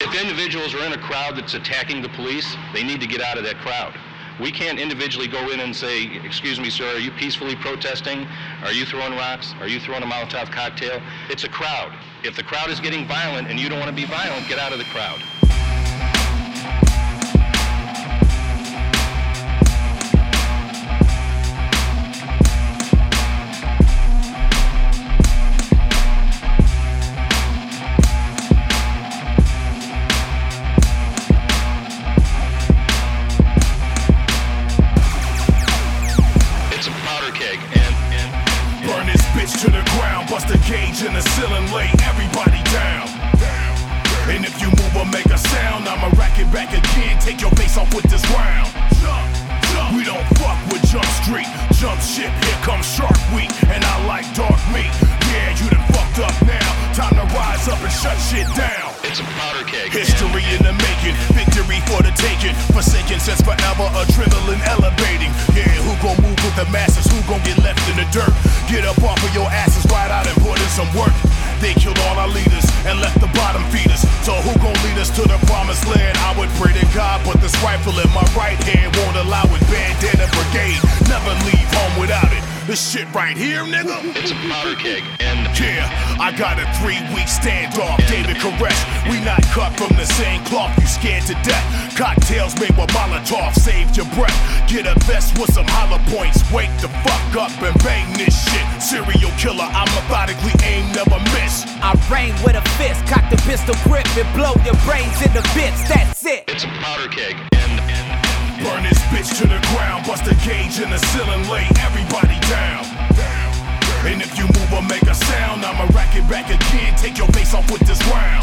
If individuals are in a crowd that's attacking the police, they need to get out of that crowd. We can't individually go in and say, excuse me, sir, are you peacefully protesting? Are you throwing rocks? Are you throwing a Molotov cocktail? It's a crowd. If the crowd is getting violent and you don't want to be violent, get out of the crowd. Burn this bitch to the ground, bust a gauge in the ceiling, lay everybody down. And if you move or make a sound, I'ma rack it back again, take your face off with this round. We don't fuck with Jump Street, jump ship, here comes Shark Week, and I like dark meat. Yeah, you done fucked up now, time to rise up and shut shit down. It's a powder keg. History in the making, victory for the taking, forsaken since forever, adrenaline elevating. Yeah, who gon' move with the masses, who gon' get left in the dirt? Get up off of your asses, ride out and put in some work. They killed all our leaders and left the bottom feeders. So who gon' lead us to the promised land? I would pray to God, but this rifle in my right hand won't allow it. Bandana brigade, never leave home without it. This shit right here, nigga, it's a powder keg. Yeah, I got a 3-week standoff, David Koresh. We not cut from the same cloth, you scared to death. Cocktails made with Molotov, saved your breath. Get a vest with some hollow points, wake the fuck up and bang this shit. Serial killer, I methodically aim, never miss. I rain with a fist, cock the pistol grip and blow your brains in the bits, that's it. It's a powder keg. Burn this bitch to the ground, bust a gauge in the ceiling, lay everybody down. And if you move or make a sound, I'ma rack it back again, take your face off with this round.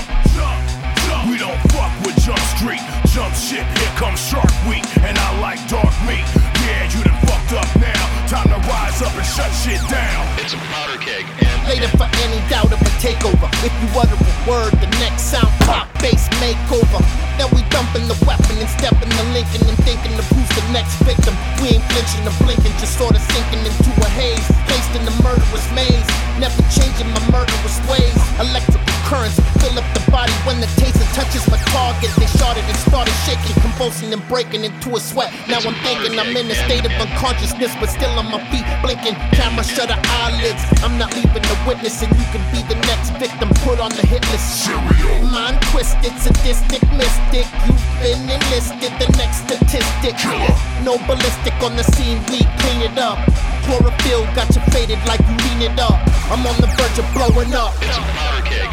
We don't fuck with Jump Street, jump ship, here comes Shark Week, and I like dark meat. Yeah, you done fucked up now, time to rise up and shut shit down. It's a powder keg. Later for any doubt of a takeover. If you utter a word, the next sound pop bass makeover. Then we dumping the weapon and stepping the Lincoln and thinking of who's the next victim. We ain't flinching or blinking, just sorta sinking into a haze. Placed in the murderous maze, never changing my murderous ways. Electrical currents fill up the body when the taser touches my target. They shot it and started shaking, convulsing and breaking into a sweat. Now I'm thinking I'm in a state of unconsciousness, but still on my feet blinking. Camera shutter eyelids. I'm not leaving a witness, and you can be the next victim put on the hit list. Mind twisted, sadistic, mystic. You've been enlisted, the next statistic. No ballistic on the scene, we clean it up. Chlorophyll got you faded like you lean it up. I'm on the verge of blowing up. It's a powder keg.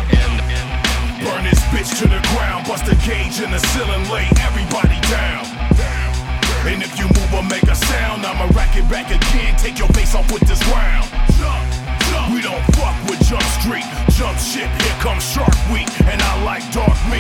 Burn this bitch to the ground, bust a gauge in the ceiling, lay everybody down. And if you move or make a sound, I'ma rack it back again, take your face off with this round. We don't fuck with Jump Street, jump ship, here comes Shark Week, and I like dark meat.